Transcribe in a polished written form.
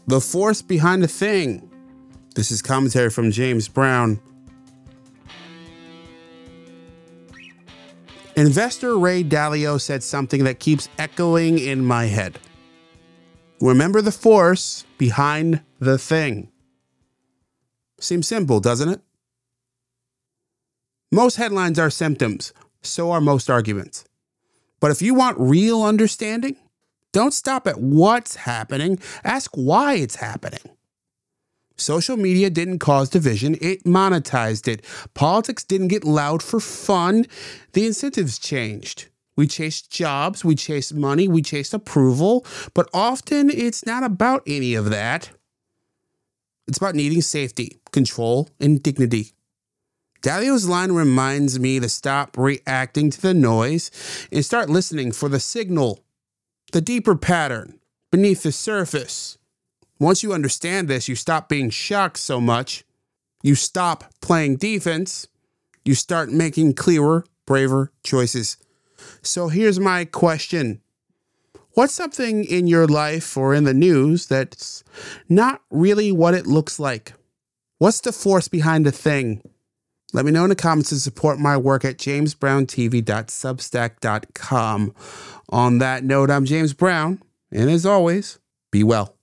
The force behind a thing. This is commentary from James Brown. Investor Ray Dalio said something that keeps echoing in my head. Remember the force behind the thing. Seems simple, doesn't it? Most headlines are symptoms, so are most arguments. But if you want real understanding, don't stop at what's happening, ask why it's happening. Social media didn't cause division, it monetized it. Politics didn't get loud for fun, the incentives changed. We chased jobs, we chased money, we chased approval, but often it's not about any of that. It's about needing safety, control, and dignity. Dalio's line reminds me to stop reacting to the noise and start listening for the signal, the deeper pattern beneath the surface. Once you understand this, you stop being shocked so much. You stop playing defense. You start making clearer, braver choices. So here's my question. What's something in your life or in the news that's not really what it looks like? What's the force behind the thing? Let me know in the comments and support my work at jamesbrowntv.substack.com. On that note, I'm James Brown, and as always, be well.